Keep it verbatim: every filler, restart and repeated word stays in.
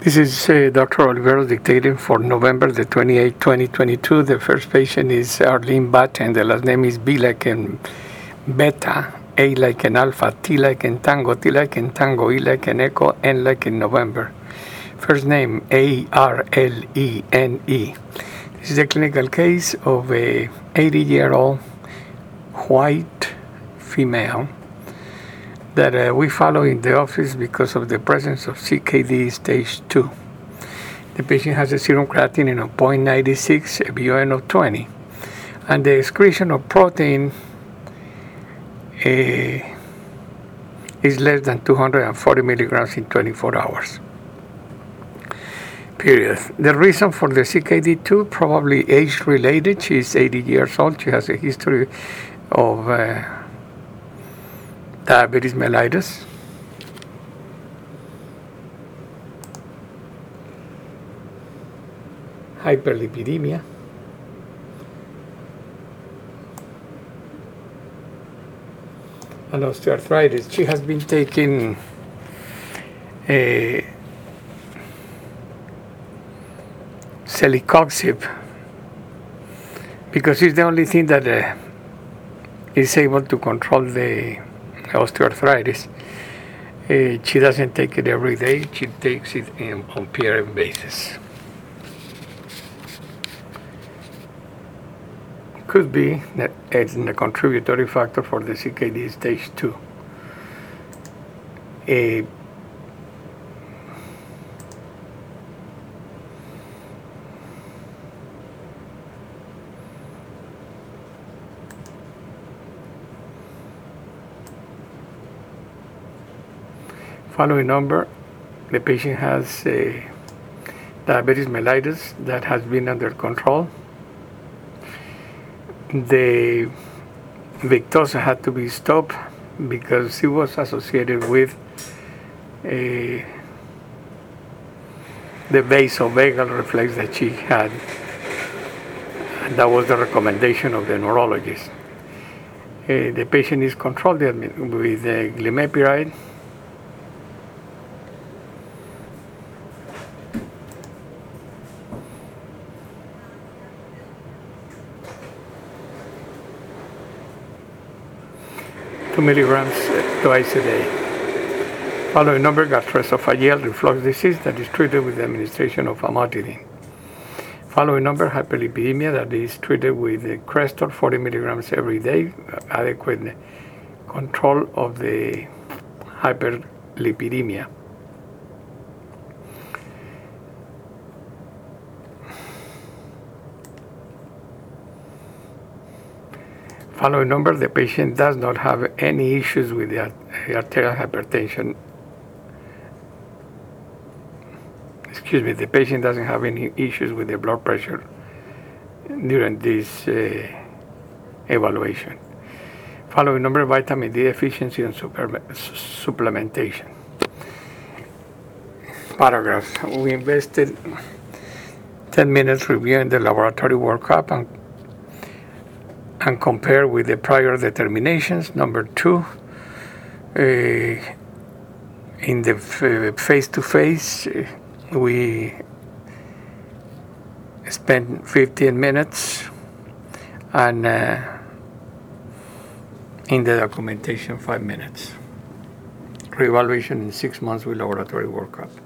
This is uh, Doctor Oliveros dictating for November the twenty-eighth, twenty twenty-two. The first patient is Arlene Bat, and the last name is B like in beta, A like in alpha, T like in tango, T like in tango, E like in echo, N like in November. First name A R L E N E. This is a clinical case of a eighty-year-old white female that uh, we follow in the office because of the presence of C K D stage two. The patient has a serum creatinine of zero point nine six, a B U N of twenty, and the excretion of protein uh, is less than two hundred forty milligrams in twenty-four hours. Period. The reason for the C K D two, probably age-related. She is eighty years old. She has a history of uh, diabetes mellitus, hyperlipidemia, and osteoarthritis. She has been taking a celecoxib because it's the only thing that uh, is able to control the osteoarthritis. Uh, she doesn't take it every day. She takes it in, on P R M basis. Could be that it's a contributory factor for the C K D stage two. A Following number, the patient has a diabetes mellitus that has been under control. The Victoza had to be stopped because it was associated with a, the vasovagal reflex that she had. And that was the recommendation of the neurologist. Uh, the patient is controlled with uh, glimepiride. two milligrams twice a day. Following number, gastroesophageal reflux disease that is treated with the administration of famotidine. Following number, hyperlipidemia that is treated with Crestor, forty milligrams every day, adequate control of the hyperlipidemia. Following number, the patient does not have any issues with the arterial hypertension. Excuse me, the patient doesn't have any issues with the blood pressure during this uh, evaluation. Following number, vitamin D deficiency and super, supplementation. Paragraphs. We invested ten minutes reviewing the laboratory workup and and compare with the prior determinations. Number two, uh, in the f- face-to-face, uh, we spent fifteen minutes, and uh, in the documentation, five minutes. Reevaluation in six months with laboratory workup.